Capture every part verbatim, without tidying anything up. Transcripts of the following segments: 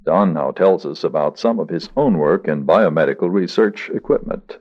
Don now tells us about some of his own work in biomedical research equipment.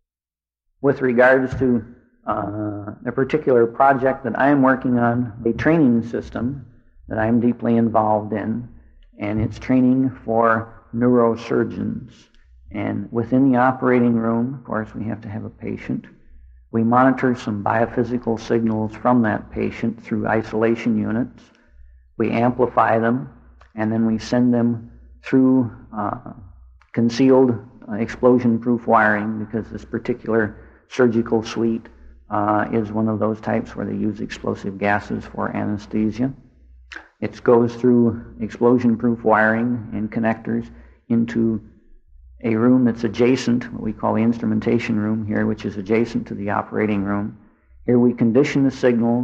With regards to uh, a particular project that I am working on, a training system that I'm deeply involved in, and it's training for neurosurgeons. And within the operating room, of course, we have to have a patient. We monitor some biophysical signals from that patient through isolation units. We amplify them, and then we send them through uh, concealed uh, explosion-proof wiring, because this particular surgical suite uh, is one of those types where they use explosive gases for anesthesia. It goes through explosion-proof wiring and connectors into a room that's adjacent, what we call the instrumentation room here, which is adjacent to the operating room. Here we condition the signals,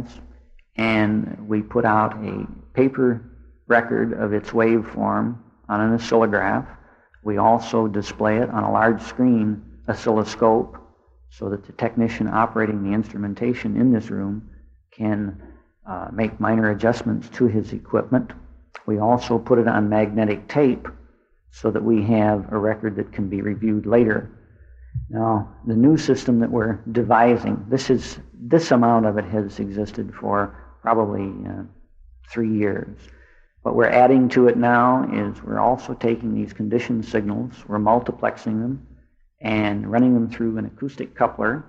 and we put out a paper record of its waveform on an oscillograph. We also display it on a large screen oscilloscope so that the technician operating the instrumentation in this room can uh, make minor adjustments to his equipment. We also put it on magnetic tape so that we have a record that can be reviewed later. Now, the new system that we're devising, this is this amount of it has existed for probably uh, three years. What we're adding to it now is we're also taking these conditioned signals, we're multiplexing them, and running them through an acoustic coupler,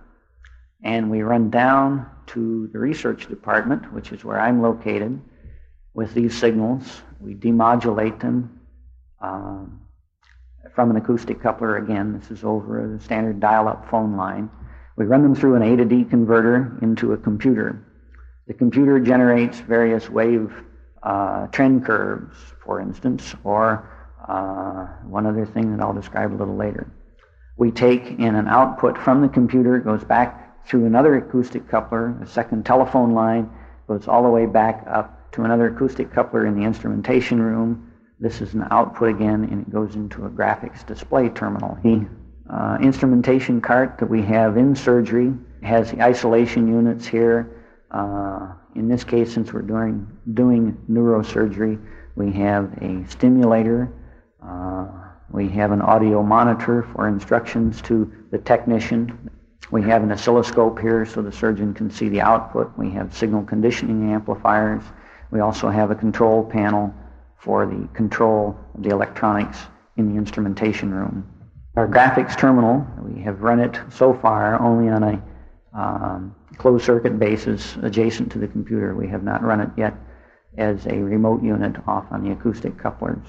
and we run down to the research department, which is where I'm located, with these signals. We demodulate them um, from an acoustic coupler. Again, this is over a standard dial-up phone line. We run them through an A to D converter into a computer. The computer generates various wave uh, trend curves, for instance, or uh, one other thing that I'll describe a little later. We take in an output from the computer, it goes back through another acoustic coupler, a second telephone line, goes all the way back up to another acoustic coupler in the instrumentation room. This is an output again, and it goes into a graphics display terminal. The uh, instrumentation cart that we have in surgery has the isolation units here. Uh, in this case, since we're doing, doing neurosurgery, we have a stimulator. Uh, we have an audio monitor for instructions to the technician. We have an oscilloscope here so the surgeon can see the output. We have signal conditioning amplifiers. We also have a control panel for the control of the electronics in the instrumentation room. Our graphics terminal, we have run it so far only on a um, closed circuit basis adjacent to the computer. We have not run it yet as a remote unit off on the acoustic couplers.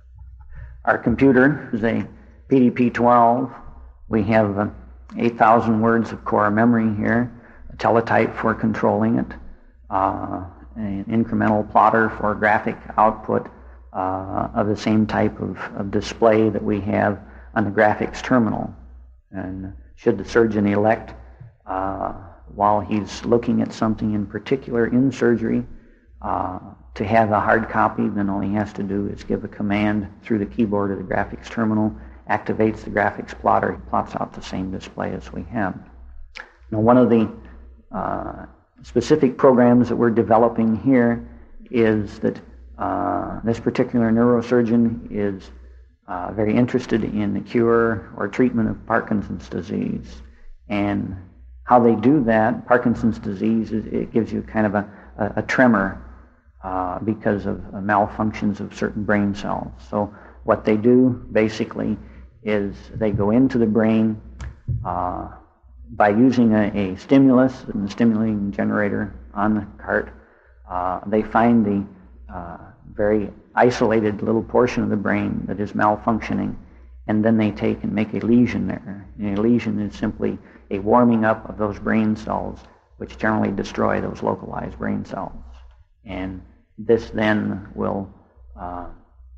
Our computer is a P D P twelve. We have uh, eight thousand words of core memory here, a teletype for controlling it, uh, an incremental plotter for graphic output uh, of the same type of, of display that we have on the graphics terminal. And should the surgeon elect, uh, while he's looking at something in particular in surgery, uh, to have a hard copy, then all he has to do is give a command through the keyboard of the graphics terminal, activates the graphics plotter, it plots out the same display as we have. Now, one of the uh, specific programs that we're developing here is that uh, this particular neurosurgeon is uh, very interested in the cure or treatment of Parkinson's disease. And how they do that, Parkinson's disease, is, it gives you kind of a, a, a tremor uh, because of uh, malfunctions of certain brain cells. So what they do basically is they go into the brain uh, by using a, a stimulus and the stimulating generator on the cart. Uh, they find the uh, very isolated little portion of the brain that is malfunctioning, and then they take and make a lesion there. And a lesion is simply a warming up of those brain cells, which generally destroy those localized brain cells. And this then will uh,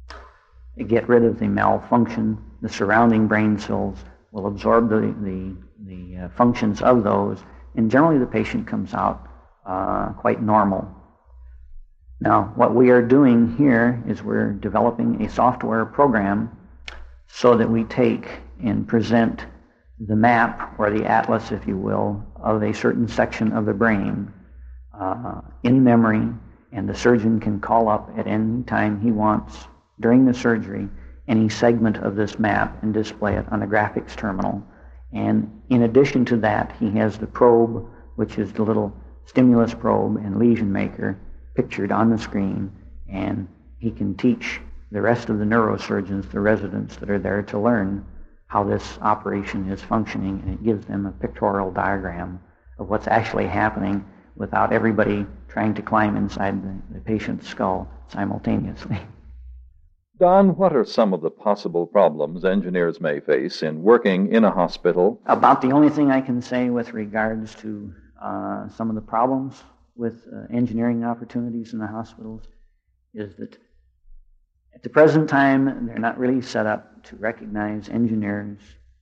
get rid of the malfunction. The surrounding brain cells will absorb the, the, the uh, functions of those, and generally the patient comes out uh, quite normal. Now, what we are doing here is we're developing a software program so that we take and present the map, or the atlas, if you will, of a certain section of the brain uh, in memory, and the surgeon can call up at any time he wants during the surgery any segment of this map and display it on a graphics terminal. And in addition to that, he has the probe, which is the little stimulus probe and lesion maker pictured on the screen, and he can teach the rest of the neurosurgeons, the residents that are there, to learn how this operation is functioning, and it gives them a pictorial diagram of what's actually happening without everybody trying to climb inside the, the patient's skull simultaneously. Don, what are some of the possible problems engineers may face in working in a hospital? About the only thing I can say with regards to uh, some of the problems with uh, engineering opportunities in the hospitals is that at the present time, they're not really set up to recognize engineers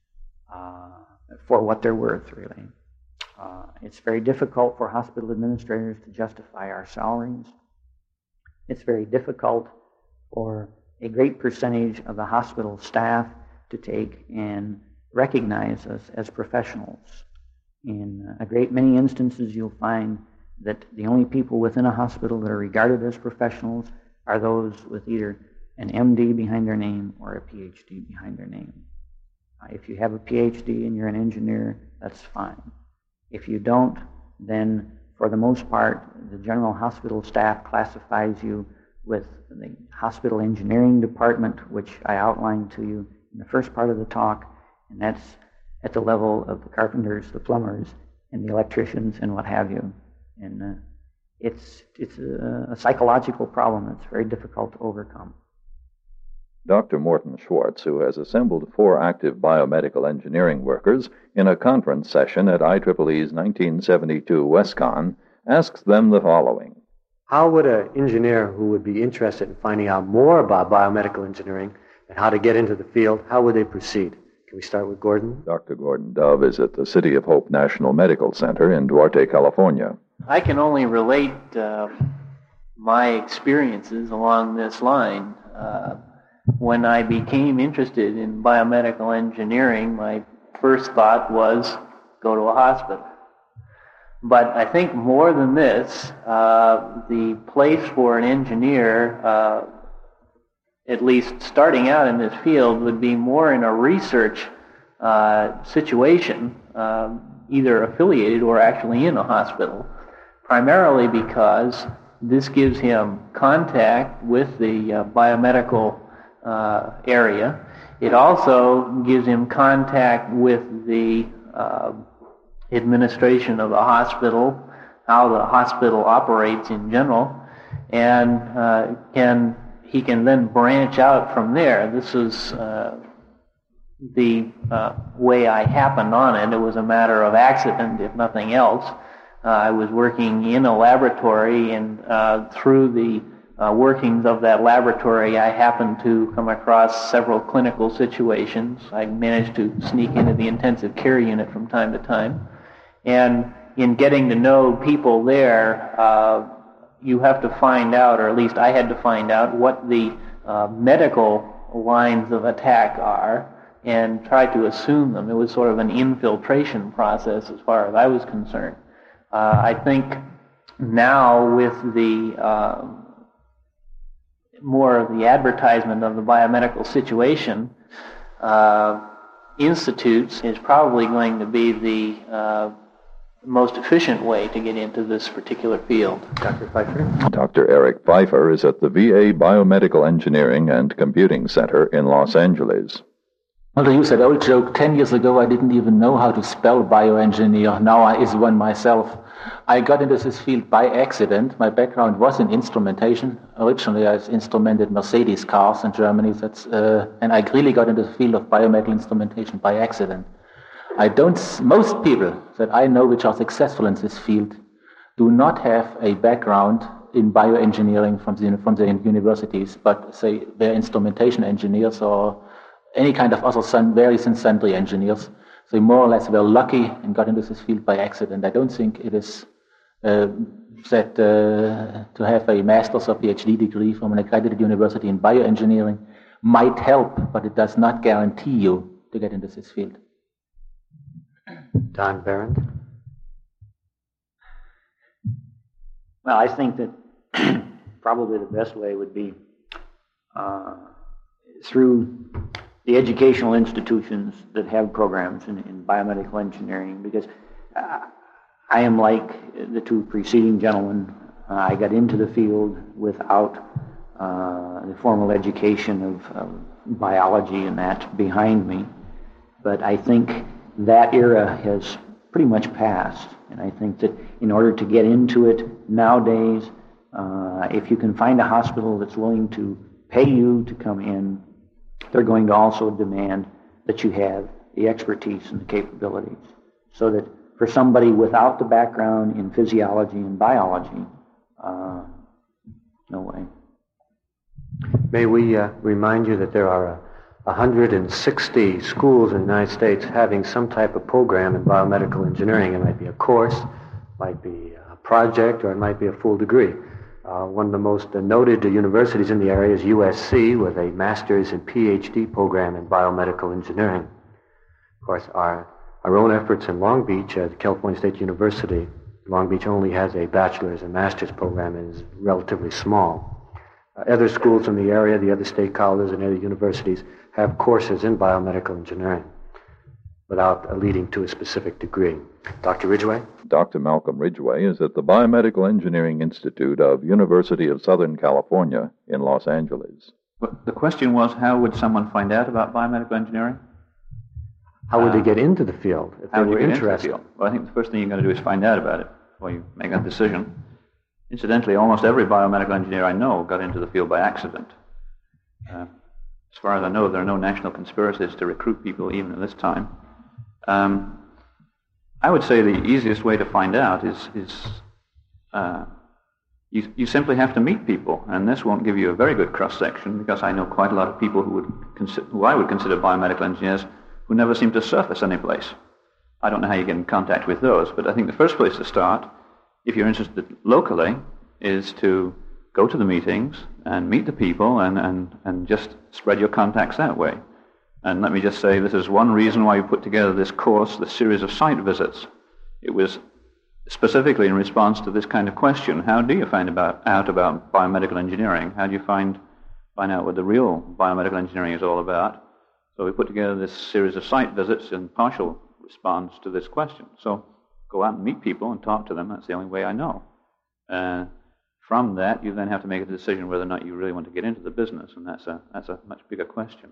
uh, for what they're worth, really. Uh, it's very difficult for hospital administrators to justify our salaries. It's very difficult for a great percentage of the hospital staff to take and recognize us as professionals. In a great many instances, you'll find that the only people within a hospital that are regarded as professionals are those with either an M D behind their name or a P H D behind their name. Uh, if you have a P H D and you're an engineer, that's fine. If you don't, then for the most part, the general hospital staff classifies you with the hospital engineering department, which I outlined to you in the first part of the talk, and that's at the level of the carpenters, the plumbers, and the electricians, and what have you. And uh, it's it's a, a psychological problem that's very difficult to overcome. Doctor Morton Schwartz, who has assembled four active biomedical engineering workers in a conference session at I triple E's nineteen seventy-two WestCon, asks them the following. How would an engineer who would be interested in finding out more about biomedical engineering and how to get into the field, how would they proceed? Can we start with Gordon? Doctor Gordon Dove is at the City of Hope National Medical Center in Duarte, California. I can only relate uh, my experiences along this line. Uh, when I became interested in biomedical engineering, my first thought was go to a hospital. But I think more than this, uh, the place for an engineer, uh, at least starting out in this field, would be more in a research uh, situation, uh, either affiliated or actually in a hospital, primarily because this gives him contact with the uh, biomedical uh, area. It also gives him contact with the uh, administration of the hospital, how the hospital operates in general, and uh, can he can then branch out from there. This is uh, the uh, way I happened on it. It was a matter of accident, if nothing else. Uh, I was working in a laboratory, and uh, through the uh, workings of that laboratory, I happened to come across several clinical situations. I managed to sneak into the intensive care unit from time to time. And in getting to know people there, uh, you have to find out, or at least I had to find out, what the uh, medical lines of attack are and try to assume them. It was sort of an infiltration process as far as I was concerned. Uh, I think now with the uh, more of the advertisement of the biomedical situation, uh, institutes is probably going to be the uh, most efficient way to get into this particular field. Doctor Pfeiffer? Doctor Eric Pfeiffer is at the V A Biomedical Engineering and Computing Center in Los Angeles. Well, to use that old joke, ten years ago I didn't even know how to spell bioengineer. Now I is one myself. I got into this field by accident. My background was in instrumentation. Originally I instrumented Mercedes cars in Germany, That's uh, and I really got into the field of biomedical instrumentation by accident. I don't, most people that I know which are successful in this field do not have a background in bioengineering from the, from the universities, but say they're instrumentation engineers or any kind of other sun, very sundry engineers. They more or less were lucky and got into this field by accident. I don't think it is uh, that uh, to have a master's or PhD degree from an accredited university in bioengineering might help, but it does not guarantee you to get into this field. Don Behrend? Well, I think that probably the best way would be uh, through the educational institutions that have programs in, in biomedical engineering, because uh, I am like the two preceding gentlemen. Uh, I got into the field without uh, the formal education of, of biology and that behind me, but I think that era has pretty much passed, and I think that in order to get into it nowadays, uh, if you can find a hospital that's willing to pay you to come in, they're going to also demand that you have the expertise and the capabilities, so that for somebody without the background in physiology and biology, uh, no way. May we uh, remind you that there are uh, one hundred sixty schools in the United States having some type of program in biomedical engineering. It might be a course, might be a project, or it might be a full degree. Uh, one of the most uh, noted uh, universities in the area is U S C, with a master's and P H D program in biomedical engineering. Of course, our, our own efforts in Long Beach at California State University, Long Beach only has a bachelor's and master's program and is relatively small. Uh, other schools in the area, the other state colleges and other universities, have courses in biomedical engineering without uh, leading to a specific degree. Doctor Ridgway? Doctor Malcolm Ridgway is at the Biomedical Engineering Institute of University of Southern California in Los Angeles. But the question was, how would someone find out about biomedical engineering? How would Uh, they get into the field if they How would were you get into the interested? field? Well, I think the first thing you're going to do is find out about it before you make that decision. Incidentally, almost every biomedical engineer I know got into the field by accident. Uh, as far as I know, there are no national conspiracies to recruit people even at this time. Um, I would say the easiest way to find out is, is uh, you, you simply have to meet people, and this won't give you a very good cross-section, because I know quite a lot of people who, would consi- who I would consider biomedical engineers who never seem to surface any place. I don't know how you get in contact with those, but I think the first place to start, if you're interested locally, is to go to the meetings and meet the people and, and, and just spread your contacts that way. And let me just say, this is one reason why we put together this course, this series of site visits. It was specifically in response to this kind of question: how do you find about, out about biomedical engineering? How do you find, find out what the real biomedical engineering is all about? So we put together this series of site visits in partial response to this question. So go out and meet people and talk to them. That's the only way I know. Uh, from that, you then have to make a decision whether or not you really want to get into the business, and that's a, that's a much bigger question.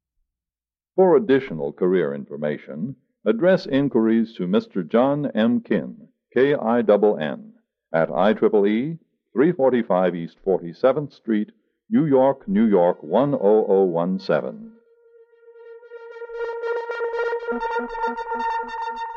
For additional career information, address inquiries to Mister John M. Kinn, K I N N, at I triple E, three forty-five East forty-seventh Street, New York, New York one zero zero one seven.